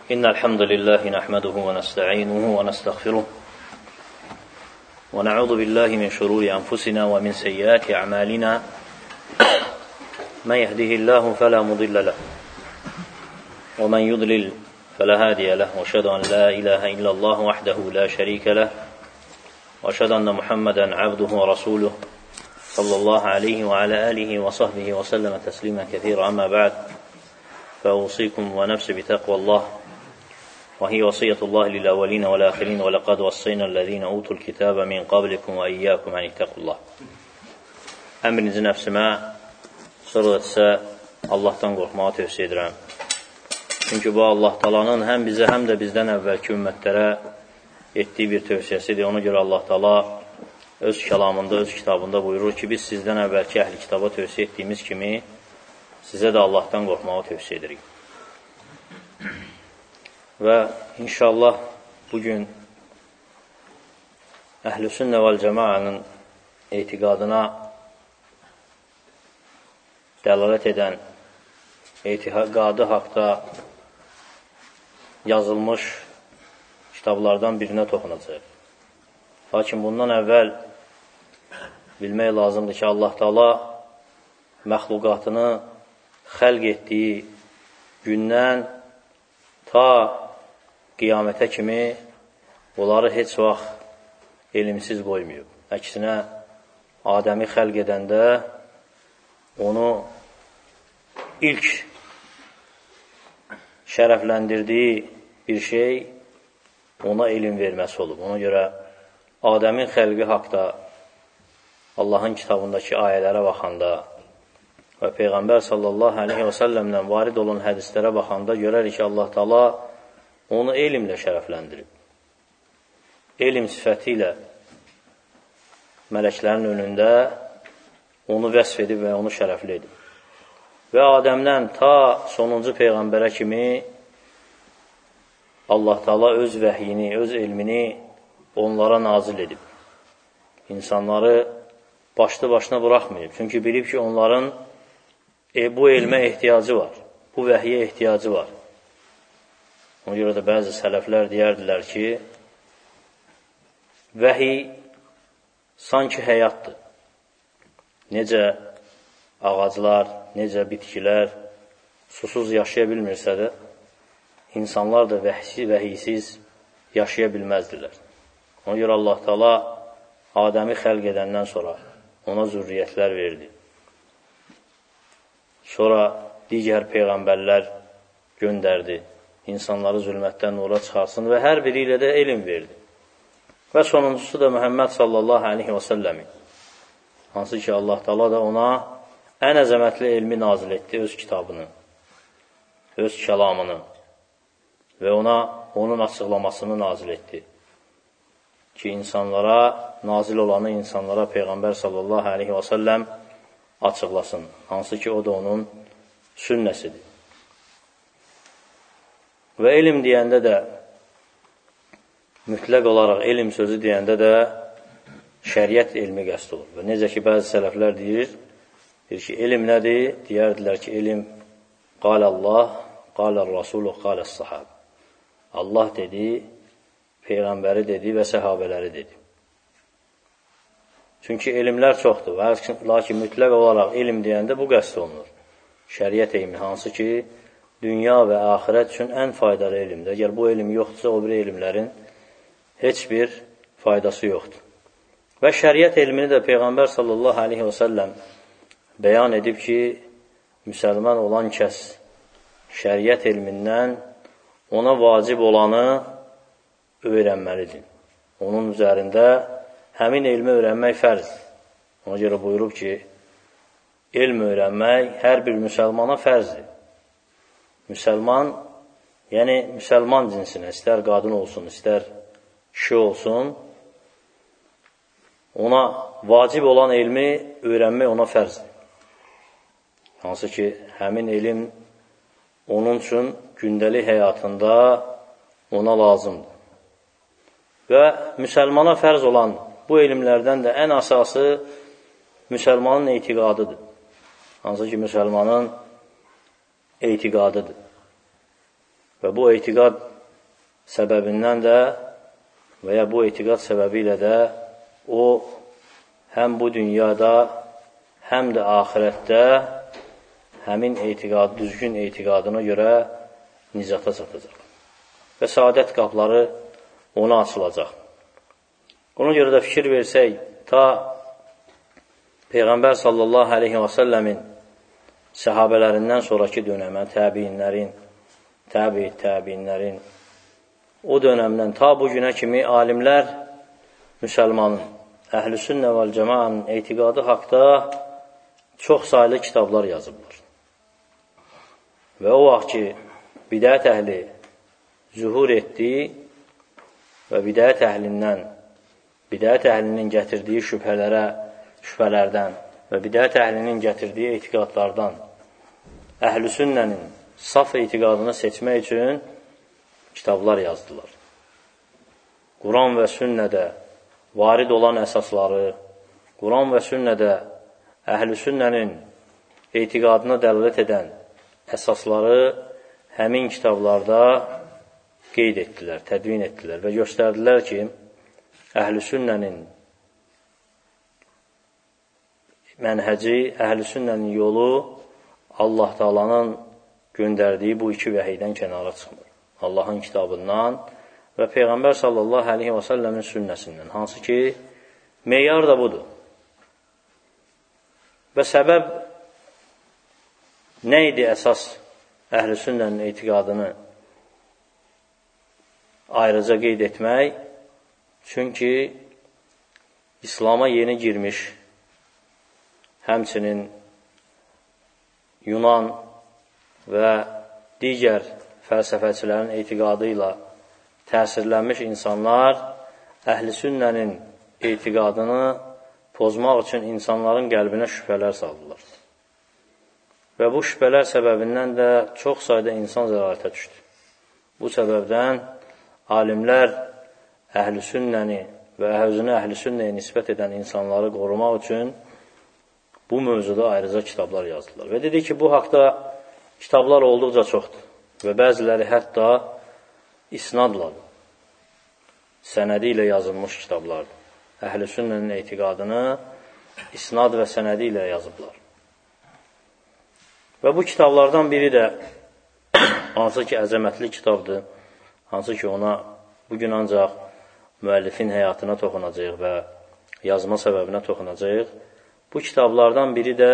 إن الحمد لله نحمده ونستعينه ونستغفره ونعوذ بالله من شرور أنفسنا ومن سيئات أعمالنا من يهده الله فلا مضل له ومن يضلل فلا هادي له وأشهد أن لا إله إلا الله وحده لا شريك له وأشهد أن محمدا عبده ورسوله صلى الله عليه وعلى آله وصحبه وسلم تسليما كثيرا أما بعد فأوصيكم ونفسي بتقوى الله وهي وصية الله للأولين والآخرين ولقد وصينا الذين أوتوا الكتاب من قبلكم وإياكم أن اتقوا الله. Əmrinizi nəfsimə, sonra isə Allahdan qorxmağı tövsiyə edirəm. Çünki bu Allah Taala'nın həm bizə, həm də bizdən əvvəlki ümmətlərə etdiyi bir tövsiyəsidir. Ona görə Allah Taala öz kəlamında, öz kitabında buyurur ki, biz sizdən əvvəlki əhli kitaba tövsiyə etdiyimiz kimi sizə də Allahdan qorxmağı tövsiyə edirik. Və inşallah bugün Əhl-i-Sünnə vəl-Cəmaənin etiqadına dəlalət edən etiqadı haqda yazılmış kitablardan birinə toxunacaq. Lakin bundan əvvəl bilmək lazımdır ki, Allah Taala məxluqatını xəlq etdiyi gündən ta qiyamətə kimi onları heç vaxt elmsiz qoymuyor. Əksinə, Adəmi xəlq edəndə onu ilk şərəfləndirdiyi bir şey ona elm verməsi olub. Ona görə Adəmin xəlqi haqda Allahın kitabındakı ayələrə baxanda və Peyğəmbər sallallahu aleyhi və səlləmlə varid olan hədislərə baxanda görərik ki, Allah Taala onu elmlə şərəfləndirib. Elm sifəti ilə mələklərin önündə onu vəsf edib və onu şərəfli edib. Və Adəmdən ta sonuncu Peyğəmbərə kimi Allah Taala öz vəhyini, öz elmini onlara nazil edib. İnsanları başlı başına buraxmayıb. Çünki bilib ki, onların bu elmə ehtiyacı var, bu vəhyə ehtiyacı var. Ona görə də bəzi sələflər deyərdilər ki, vəhiy sanki həyatdır. Necə ağaclar, necə bitkilər susuz yaşaya bilmirsə də, insanlar da vəhiysiz yaşaya bilməzdilər. Ona görə Allah Taala Adəmi xəlq edəndən sonra ona zürriyyətlər verdi. Sonra digər peyğəmbərlər göndərdi. İnsanları zülmətdən nura çıxarsın və hər biri ilə də elm verdi. Və sonuncusu da Muhammed sallallahu aleyhi və səlləmi. Hansı ki, Allah Taala da ona ən əzəmətli elmi nazil etdi, öz kitabını, öz kəlamını və ona onun açıqlamasını nazil etdi. Ki, insanlara, nazil olanı insanlara Peyğəmbər sallallahu aleyhi və səlləm açıqlasın. Hansı ki, o da onun sünnəsidir. Və elm deyəndə də, mütləq olaraq elm sözü deyəndə də şəriət elmi qəsd olur. Və necə ki, bəzi sələflər deyir ki, elm nədir? Deyərdilər ki, elm qalə Allah, qalə Rasulü, qalə sahab. Allah dedi, Peyğəmbəri dedi və səhabələri dedi. Çünki elmlər çoxdur. Lakin mütləq olaraq elm deyəndə bu qəsd olunur. Şəriət elmi, hansı ki, dünya və axirət üçün ən faydalı elmdir. Əgər bu elm yoxdursa, o bir elmlərin heç bir faydası yoxdur. Və şəriət elmini də Peyğəmbər sallallahu aleyhi və səlləm bəyan edib ki, müsəlman olan kəs şəriət elmindən ona vacib olanı öyrənməlidir. Onun üzərində həmin elmi öyrənmək fərzdir. Ona görə buyurub ki, elm öyrənmək hər bir müsəlmana fərzdir. Müsəlman, yəni müsəlman cinsinə, istər qadın olsun, istər kişi olsun, ona vacib olan elmi öyrənmək ona fərzdir. Hansı ki, həmin elm onun üçün gündəlik həyatında ona lazımdır. Və müsəlmana fərz olan bu elmlərdən də ən əsası müsəlmanın etiqadıdır. Hansı ki, müsəlmanın etiqadıdır. Və bu etiqad səbəbindən də və ya bu etiqad səbəbi ilə də o həm bu dünyada, həm də axirətdə həmin etiqad, düzgün etiqadına görə nicata çatacaq. Və saadət qapıları ona açılacaq. Ona görə də fikir versək, ta Peyğəmbər sallallahu aleyhi və səlləmin səhabələrindən sonraki dönəmə, təbiinlərin, o dönəmdən ta bu günə kimi alimlər müsəlmanın, əhl-i-sünnə vəl-cəmaanın etiqadı haqda çox saylı kitablar yazıblar. Və o vaxt ki, bidət əhli zühur etdi və bidət əhlinin gətirdiyi şübhələrdən və bidət əhlinin gətirdiyi etiqadlardan əhl-i-sünnənin saf etiqadını seçmək üçün kitablar yazdılar. Quran və sünnədə varid olan əsasları, Quran və sünnədə əhl-i-sünnənin etiqadına dəlalət edən əsasları həmin kitablarda qeyd etdilər, tədvin etdilər və göstərdilər ki, əhl-i-sünnənin mənhəci, əhl-i-sünnənin yolu Allah Taalanın göndərdiyi bu iki vəhiydən kənara çıxmır. Allahın kitabından və Peyğəmbər sallallahu aleyhi və səlləmin sünnəsindən. Hansı ki, meyar da budur. Və səbəb nə idi əsas əhl-i sünnənin etiqadını ayrıca qeyd etmək? Çünki İslama yeni girmiş, həmçinin Yunan və digər fəlsəfəçilərin etiqadı ilə təsirlənmiş insanlar əhl-i sünnənin etiqadını pozmaq üçün insanların qəlbinə şübhələr saldılar. Və bu şübhələr səbəbindən də çox sayda insan zəlalətə düşdü. Bu səbəbdən alimlər əhl-i sünnəni və özünü əhl-i sünnəyə nisbət edən insanları qorumaq üçün bu mövzuda ayrıca kitablar yazdılar. Və dedi ki, bu haqda kitablar olduqca çoxdur və bəziləri hətta isnadladır, sənədi ilə yazılmış kitablardır. Əhl-i sünnənin etiqadını isnad və sənədi ilə yazıblar. Və bu kitablardan biri də hansı ki, əzəmətli kitabdır, hansı ki, ona bugün ancaq müəllifin həyatına toxunacaq və yazma səbəbinə toxunacaq. Bu kitablardan biri də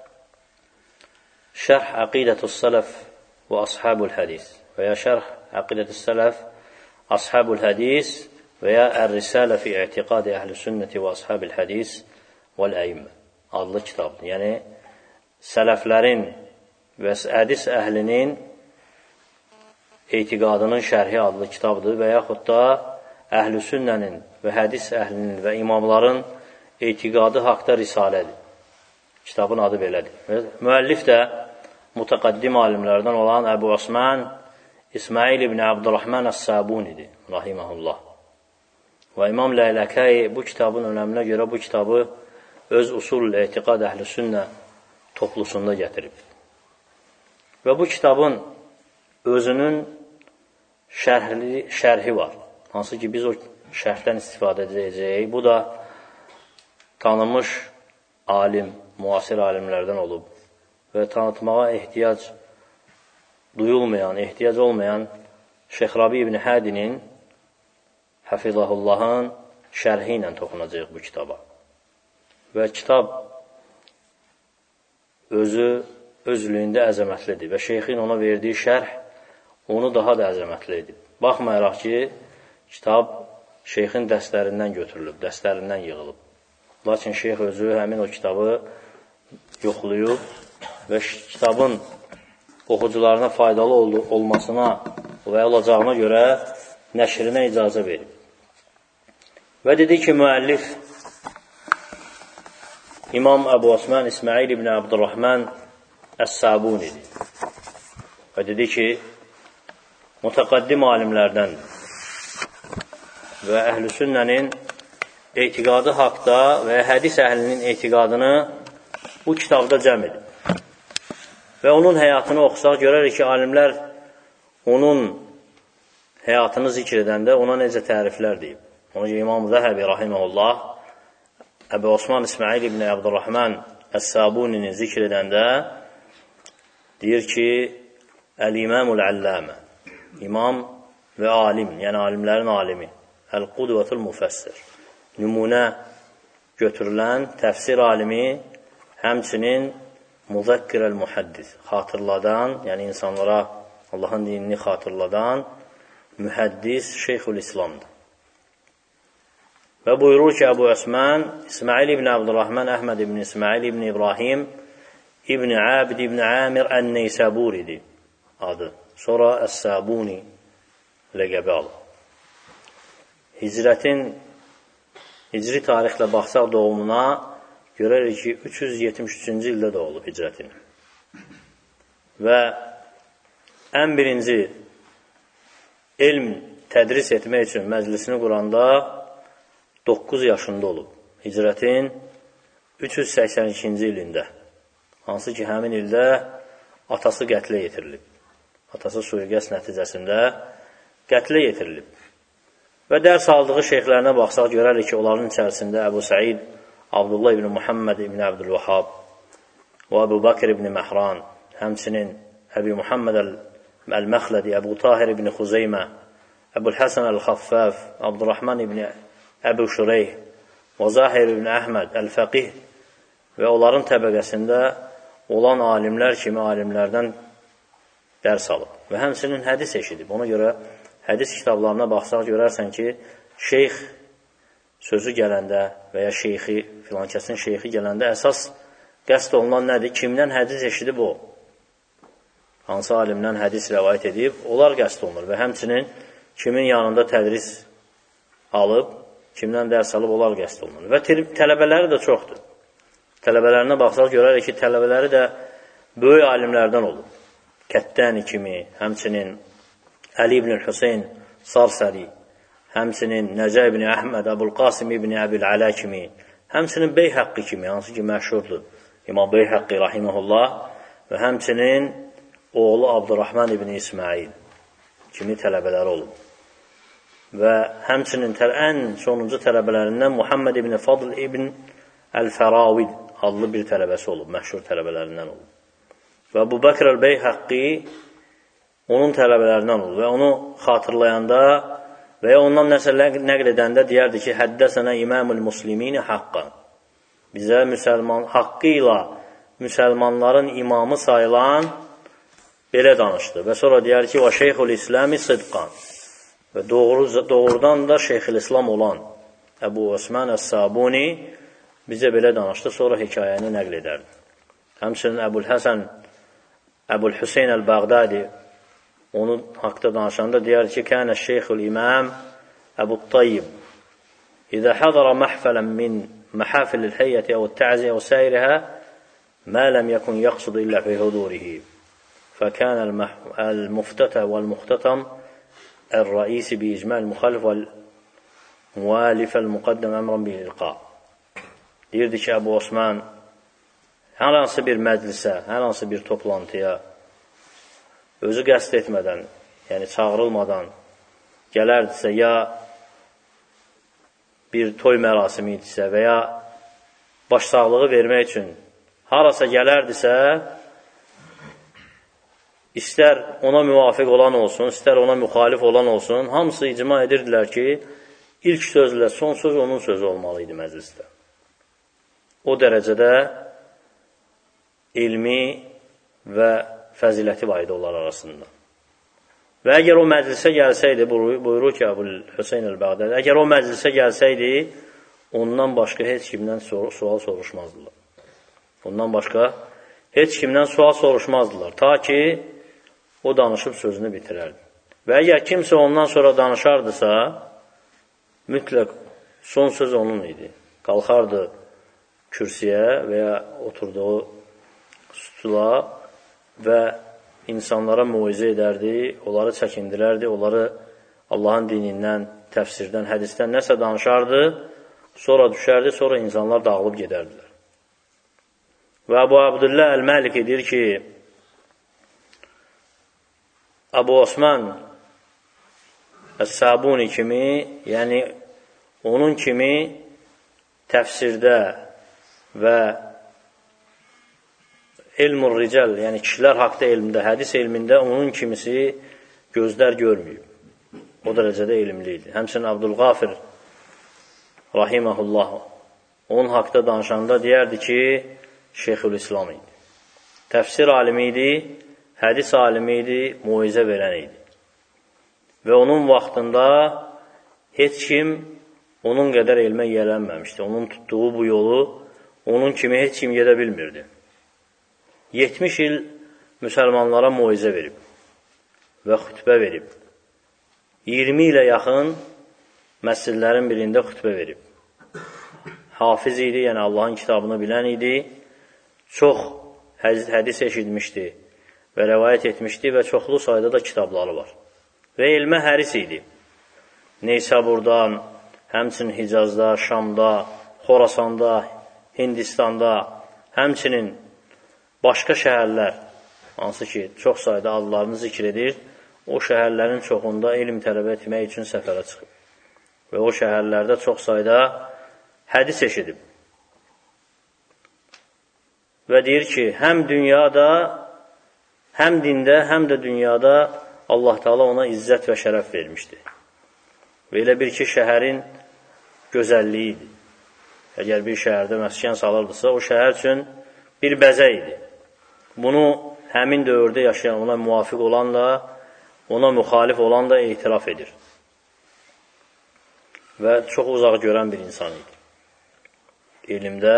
Şərh Əqidətus Sələf və Ashabul Hədis və ya Şərh Əqidətus Sələf Ashabul Hədis və ya Ər-Risalə fi İ'tiqadi Əhl-i Sünnəti və Ashabil Hədis vəl-Əimmə adlı kitabdır. Yəni, sələflərin və hədis əhlinin etiqadının şərhi adlı kitabdır və yaxud da Əhl-i Sünnənin və hədis əhlinin və imamların etiqadı haqda risalədir. Kitabın adı belədir. Müəllif də mütəqəddim alimlərdən olan Əbu Osman İsmail ibn Abdurrahman Əs-Sabunidir, rahiməhullah. Və İmam Ləyləkai bu kitabın önəminə görə bu kitabı öz usul etiqad əhl-i sünnə toplusunda gətirib. Və bu kitabın özünün şərhi var. Hansı ki, biz o şərhdən istifadə edəcəyik. Bu da tanınmış alim, müasir alimlərdən olub və tanıtmağa ehtiyac duyulmayan, ehtiyac olmayan Şeyx Rabi ibn Hədinin Həfizahullahın şərhi ilə toxunacaq bu kitaba. Və kitab özlüyündə əzəmətlidir və şeyxin ona verdiyi şərh onu daha da əzəmətli edib. Baxmayaraq ki, kitab şeyxin dərslərindən götürülüb, dərslərindən yığılıb. Lakin şeyx özü həmin o kitabı yoxlayıb və kitabın oxucularına faydalı olmasına və olacağına görə nəşrinə icazə verib. Və dedi ki, müəllif İmam Əbu Osman İsmail ibn Abdurrahman Əs-Sabunidir. Və dedi ki, mütəqəddim alimlərdəndir və əhl-i sünnənin etiqadı haqda və hədis əhlinin etiqadını bu kitabda cəm edib. Və onun həyatını oxusaq görərik ki, alimlər onun həyatını zikr edəndə ona necə təriflər deyib. Ona görə İmam Zəhəbi rahimehullah Əbu Osman İsmail ibn Abdurrahman Əs-Sabunini zikr edəndə deyir ki, Əl-İmamul Allamə, imam və alim, yəni alimlərin alimi, Əl-Qudvatul Müfəssir, nümunə götürülən təfsir alimi, həmçinin Muzakkir el-Muhaddis, xatırladan, yəni insanlara Allahın dinini xatırladan mühəddis Şeyxülislamdır. Və buyurur ki, Əbu Osman İsmail ibn Abdurrahman Əhməd ibn İsmail ibn İbrahim ibn Abid ibn Amir Ən-Neysaburidir adı. Sonra Əs-Sabuni ləqəbi alır. Hicri tarixlə baxsaq doğumuna görərik ki, 373-cü ildə doğulub hicrətin. Və ən birinci elm tədris etmək üçün məclisini quranda 9 yaşında olub. Hicrətin 382-ci ilində. Hansı ki, həmin ildə atası qətlə yetirilib. Atası suiqəst nəticəsində qətlə yetirilib. Və dərs aldığı şeyxlərinə baxsaq, görərik ki, onların içərisində Əbu Said, Abdullah ibn Muhammed ibn Abdülvahab və Əbu Bakr ibn Məhran, həmçinin Əbu Muhammed Əl-Məxlədi, Əbu Tahir ibn Xuzeymə, Əbu Həsən Əl-Xaffaf, Abdurrahman ibn Əbu Şureyh və Zahir ibn Əhməd Əl-Fəqih və onların təbəqəsində olan alimlər kimi alimlərdən dərs alıb. Və həmçinin hədis eşidib. Ona görə hədis kitablarına baxsaq görərsən ki, şeyx sözü gələndə və ya şeyxi, filankəsin şeyxi gələndə əsas qəsd olunan nədir? Kimdən hədis eşidib o? Hansı alimdən hədis rəvayət edib? Onlar qəsd olunur. Və həmçinin kimin yanında tədris alıb, kimdən dərs alıb, onlar qəsd olunur. Və tələbələri də çoxdur. Tələbələrinə baxsaq görərik ki, tələbələri də böyük alimlərdən olub. Kəttəni kimi, həmçinin Əli ibn Hüseyn Sarsari, həmçinin Nəcə ibn Əhməd, Əbul-Qasim ibn Əbil-Ələ kimi, həmçinin Beyhəqqi kimi, hansı ki, məşhurdur. İmam Beyhəqqi rahiməhullah və həmçinin oğlu Abdurrahman ibn İsmail kimi tələbələri olub. Və həmçinin ən sonuncu tələbələrindən Muhammed ibn Fadl ibn Əl-Fəravid adlı bir tələbəsi olub, məşhur tələbələrindən olub. Və Əbu Bakr Əl-Beyhəqqi onun tələbələrindən olub və onu xatırlayanda və ya ondan nəsə nəql edəndə deyərdi ki, həddəsənə İmamul Muslimini haqqan. Bizə haqqı ilə müsəlmanların imamı sayılan belə danışdı. Və sonra deyər ki, və Şeyxul İslami sıdqan. Və doğrudan da Şeyxül-İslam olan Əbu Osman Əs-Sabuni bizə belə danışdı, sonra hekayəni nəql edərdi. Həmçinin Əbul-Hüseyn Əl-Bağdadi onun haqda danışanda deyər ki, kənə Şeyxül İmam Əbu-Tayyib İzə hadara məhfələn min məhafilil heyyəti əv tə'ziyə və səyrihə mə ləm yəkun yəqsudu illə fi hudurihi fəkənə əl-muftətə vəl-muxtətam əl-rəisi bi icməl müxalif vəl-müəlifəl müqəddəm əmrən bil-ilqa. Deyirdi ki, Əbu Osman hər hansı bir məclisə, hər hansı bir toplantıya özü qəsd etmədən, yəni çağırılmadan gələrdisə, ya bir toy mərasimi idisə və ya başsağlığı vermək üçün harasa gələrdisə, istər ona müvafiq olan olsun, istər ona müxalif olan olsun, hamısı icma edirdilər ki, ilk sözlə son söz onun sözü olmalı idi məclisdə. O dərəcədə ilmi və fəziləti var idi onlar arasında. Və əgər o məclisə gəlsəydi, buyurur ki, Əbul-Hüseyn Əl-Bağdadi, əgər o məclisə gəlsəydi, ondan başqa heç kimdən sual soruşmazdılar. Ondan başqa heç kimdən sual soruşmazdılar, ta ki, o danışıb sözünü bitirərdi. Və əgər kimsə ondan sonra danışardısa, mütləq son söz onun idi. Qalxardı kürsüyə və ya oturduğu stula və insanlara muizə edərdi, onları çəkindirərdi, onları Allahın dinindən, təfsirdən, hədisdən nəsə danışardı, sonra düşərdi, sonra insanlar dağılıb gedərdilər. Və Əbu Abdullah Əl-Məlik edir ki, Əbu Osman Əs-Sabuni kimi, yəni onun kimi təfsirdə və elmur rical, yəni kişilər haqda elmdə, hədis elmində onun kimisi gözlər görməyib. O dərəcədə elmli idi. Həmçinin Abdülğafir rahiməhullah onun haqda danışanda deyərdi ki, Şeyxülislam idi. Təfsir alimi idi, hədis alimi idi, muizə verən idi. Və onun vaxtında heç kim onun qədər elmə yiyələnməmişdi. Onun tutduğu bu yolu onun kimi heç kim gedə bilmirdi. 70 il müsəlmanlara muizə verib və xütbə verib. 20 ilə yaxın məscidlərin birində xütbə verib. Hafiz idi, yəni Allahın kitabını bilən idi. Çox hədis eşitmişdi və rəvayət etmişdi və çoxlu sayda da kitabları var. Və elmə həris idi. Neysəburdan, həmçinin Hicazda, Şamda, Xorasanda, Hindistanda, həmçinin başqa şəhərlər, hansı ki, çox sayda adlarını zikr edir, o şəhərlərin çoxunda elm tələbə etmək üçün səfərə çıxıb. Və o şəhərlərdə çox sayda hədis eşidib. Və deyir ki, həm dünyada, həm dində, həm də dünyada Allah Teala ona izzət və şərəf vermişdi. Və elə bir ki, şəhərin gözəlliyi idi. Əgər bir şəhərdə məskən salırdısa, o şəhər üçün bir bəzə idi. Bunu həmin dövrdə yaşayan, ona müvafiq olan da, ona müxalif olan da etiraf edir. Və çox uzaq görən bir insan idi. elmdə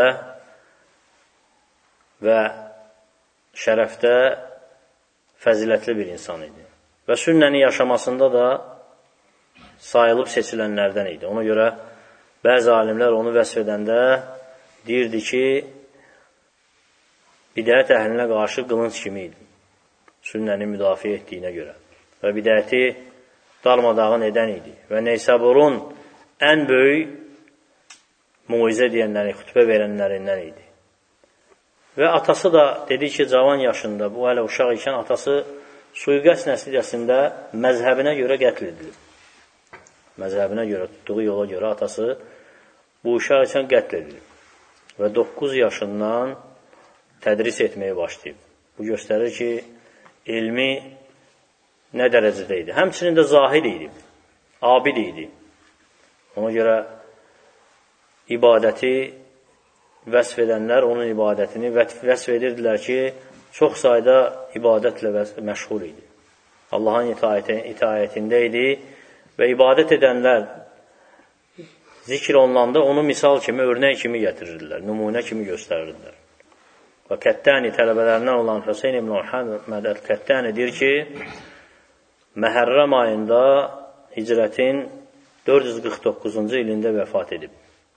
və şərəfdə fəzilətli bir insan idi. Və sünnəni yaşamasında da sayılıb seçilənlərdən idi. Ona görə bəzi alimlər onu vəsf edəndə deyirdi ki, bidət əhlinə qarşı qılınc kimi idi. Sünnəni müdafiə etdiyinə görə. Və bidəti darmadağın edən idi. Və Neysəburun ən böyük muizə deyənləri, xütbə verənlərindən idi. Və atası da dedi ki, cavan yaşında, bu hələ uşaq ikən atası suiqəst nəticəsində məzhəbinə görə qətl edilir. Məzhəbinə görə, tutduğu yola görə atası bu uşaq ikən qətl edilir. Və 9 yaşından tədris etməyə başlayıb. Bu göstərir ki, elmi nə dərəcədə idi. Həmçinin də zahid idi, abid idi. Ona görə ibadəti vəsf edənlər onun ibadətini vəsf edirdilər ki, çox sayda ibadətlə məşğul idi. Allahın itaətində idi və ibadət edənlər zikr olunanda onu misal kimi, örnək kimi gətirirdilər, nümunə kimi göstərirdilər. Və Kəttani tələbələrindən olan Hüseyn ibn Muhammed Kəttani deyir ki, Məhərrəm ayında hicrətin 449-cu ilində vəfat edib.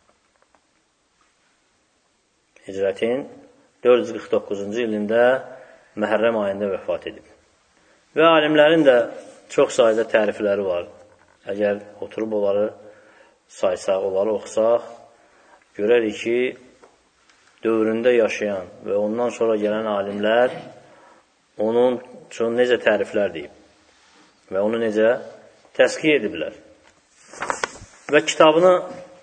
Hicrətin 449-cu ilində Məhərrəm ayında vəfat edib. Və alimlərin də çox sayda tərifləri var. Əgər oturub onları saysaq, onları oxusaq, görərik ki, dövründə yaşayan və ondan sonra gələn alimlər onun üçün necə təriflər deyib və onu necə təsqiy ediblər. Və kitabını,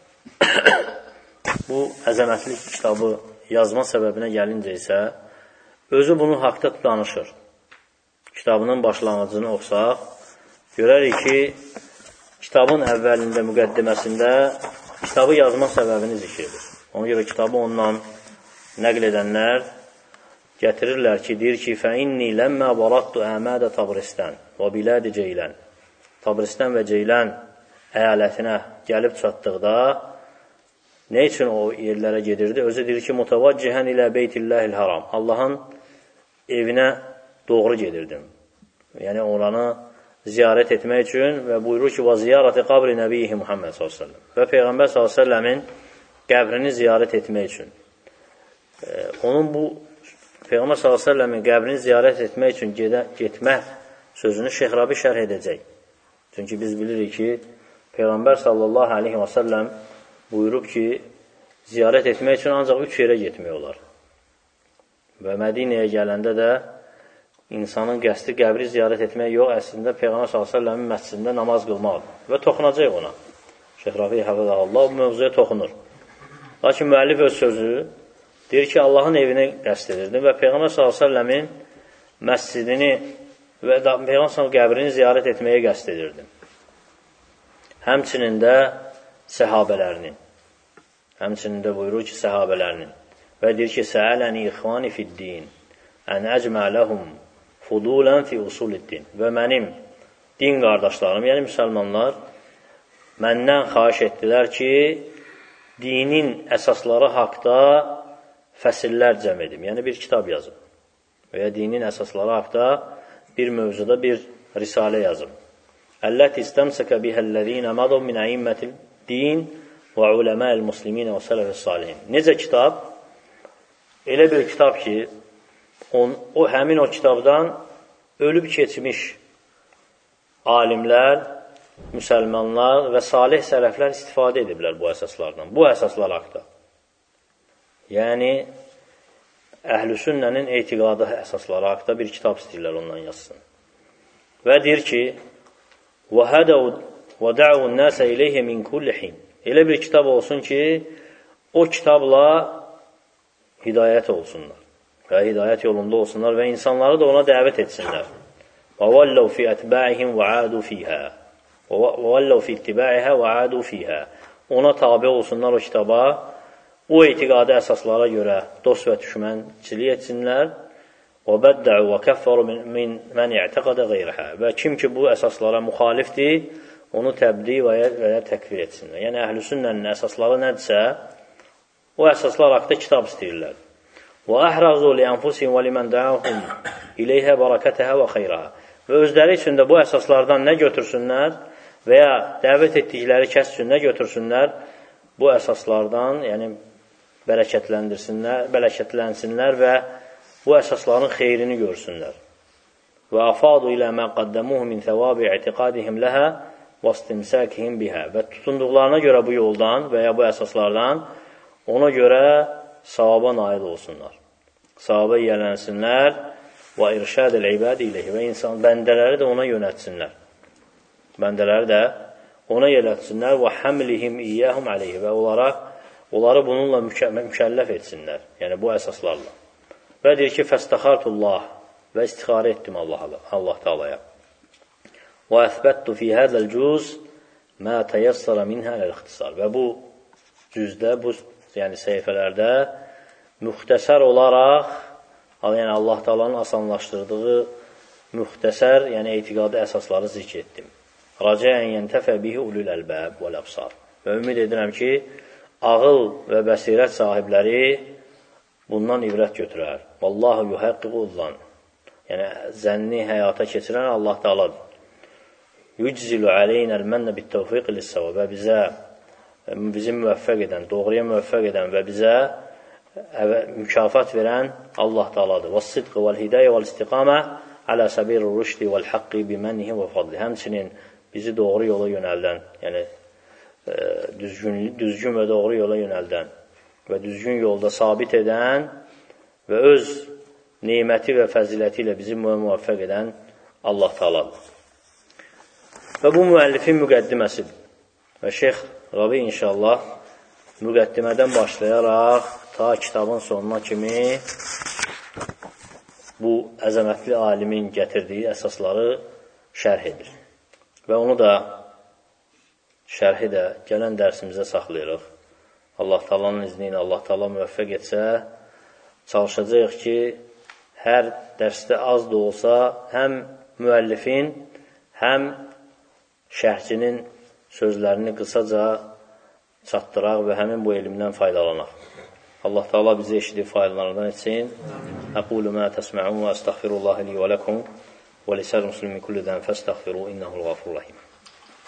bu əzəmətli kitabı yazma səbəbinə gəlincə isə, özü bunun haqda danışır. Kitabının başlanğıcını oxusaq, görərik ki, kitabın əvvəlində, müqəddiməsində kitabı yazma səbəbini zikr edir. Ona görə kitabı ondan nəql edənlər gətirirlər ki, deyir ki, فَإِنِّي لَمَّا بَرَدْتُ أَمَادَ تَبْرِسْتَنْ وَبِلَادِ Ceylan. Tabristan və Ceylan əyalətinə gəlib çatdıqda nə üçün o yerlərə gedirdi? Özü deyir ki, مُتَوَجِّهًا إِلَى بَيْتِ اللّٰهِ الْحَرَامِ. Allahın evinə doğru gedirdim. Yəni oranı ziyarət etmək üçün və buyurur ki, وَزِيَارَةِ قَبْرِ نَبِيهِ Muhammed s.ə.v. Və Peyğəmbər s.ə.v-in qəbrini ziyarət etmək üçün. Onun bu Peyğəmbər s.ə.v-in qəbrini ziyarət etmək üçün getmək sözünü Şeyx Rabi şərh edəcək. Çünki biz bilirik ki, Peyğəmbər s.ə.v buyurub ki, ziyarət etmək üçün ancaq 3 yerə getmək olar. Və Mədinəyə gələndə də insanın qəsdi qəbri ziyarət etmək yox, əslində Peyğəmbər s.ə.v-in məscidində namaz qılmaqdır və toxunacaq ona. Şeyx Rafi Həfəzəhullah bu mövzuya toxunur. Lakin müəllif öz sözü deyir ki, Allahın evini qəsd edirdim və Peyğəmbər s.ə.v-in məscidini və Peyğəmbər s.ə.v qəbrini ziyarət etməyə qəsd edirdim. Həmçinin də səhabələrinin. Həmçinin də buyurur ki, səhabələrinin. Və deyir ki, səələni ixvani fid-din, ən əcmə ləhum fudulən fi usuliddin. Və mənim din qardaşlarım, yəni müsəlmanlar, məndən xahiş etdilər ki, dinin əsasları haqda fəsillər cəm edim. Yəni, bir kitab yazım. Və ya dinin əsasları haqda bir mövzuda bir risalə yazım. Əlləti istəmsəkə bihəllədinə madav min əyimmətil din və uləməl musliminə və sələf-i salihin. Necə kitab? Elə bir kitab ki, həmin o kitabdan ölüb keçmiş alimlər, müsəlmanlar və salih sələflər istifadə ediblər bu əsaslardan. Bu əsaslar haqda. Yəni, əhl-i sünnənin etiqadı əsasları haqda bir kitab istəyirlər ondan yazsın. Və deyir ki, وَدَعُوا النَّاسَ إِلَيْهِ مِنْ كُلِّ حِينَ. Elə bir kitab olsun ki, o kitabla hidayət olsunlar və hidayət yolunda olsunlar və insanları da ona dəvət etsinlər. وَوَلَّوْ فِي أَتْبَاعِهِمْ وَعَادُوا فِيهَا. وَوَلَّوْ فِي اتِّبَاعِهَا وَعَادُوا فِيهَا. Ona tabi olsunlar o kitaba, o etiqadı əsaslara görə dost və düşmənçilik etsinlər. وَبَدَّعُوا وَكَفَّرُوا مِنْ اِعْتَقَدَ غَيْرَهَا. Və kim ki bu əsaslara müxalifdir, onu təbdi və ya təkfir etsinlər. Yəni, əhl-i sünnənin əsasları nədirsə, o əsaslar haqda kitab istəyirlər. وَأَحْرَزُوا لِأَنْفُسِهِمْ وَلِمَنْ دَعَوْهُمْ إِلَيْهَا بَرَكَتَهَا وَخَيْرَهَا. Və özləri üçün də bu əsaslardan nə götürsünlər və ya dəvət etdikləri kəs üçün nə götürsünlər, bu əsaslardan, yəni bərəkətlənsinlər və bu əsasların xeyrini görsünlər. Və afadu ilə mə qaddəmuhu min thəvabi i'tiqadihim ləhə və istimsəkihim bihə. Və tutunduqlarına görə bu yoldan və ya bu əsaslardan ona görə savaba nail olsunlar. Savaba yiyələnsinlər və irşədəl ibədi iləyhi. Və insan bəndələri də ona yönətsinlər. Bəndələri də ona yönətsinlər və həmlihim iyyəhum aleyhi. Və onları bununla mükəlləf etsinlər. Yəni bu əsaslarla. Və deyir ki, fəstəxartullah və istixarə etdim Allah Taalaya. Və əthbəttu fi hədəl cüz mə təyassara minhə əl-ixtisar. Və bu cüzdə, bu yəni səhifələrdə müxtəsər olaraq, yəni Allah Taalanın asanlaşdırdığı müxtəsər, yəni etiqadi əsasları zikr etdim. Racəən yəntəfə bihi ulul əlbəb vəl əbsar. Və ümid edirəm ki, ağıl və bəsirət sahibləri bundan ibrət götürər. Vallahu yuhəqqiqu zan. Yəni, zənni həyata keçirən Allah Taaladır. Yüczilu aleynəl mənnə bit-təvfiq lis-savab. Və bizi müvəffəq edən, doğruya müvəffəq edən və bizə mükafat verən Allah Taaladır. Və-sidqi vəl-hidayə vəl-istiqamə alə səbir-i rüşdi vəl-haqqi bimənnihi və fadli. Həmçinin bizi doğru yola yönəldən, yəni düzgün və doğru yola yönəldən və düzgün yolda sabit edən və öz neməti və fəziləti ilə bizi müvəffəq edən Allah Taaladır. Və bu müəllifin müqəddiməsidir. Və Şeyx Rabi inşallah müqəddimədən başlayaraq ta kitabın sonuna kimi bu əzəmətli alimin gətirdiyi əsasları şərh edir. Və onu da şərhi də gələn dərsimizə saxlayırıq. Allah Taalanın izni ilə Allah Taala müvəffəq etsə, çalışacağıq ki, hər dərsdə az da olsa, həm müəllifin, həm şərhçinin sözlərini qısaca çatdıraq və həmin bu elmdən faydalanaq. Allah Taala bizi eşidib faydalarından etsin. Əqulu mə təsmə'un və əstəğfirullahi li və ləkum və lisəl muslimin kullidən fəstəğfiru innəhul ğafurur rahim.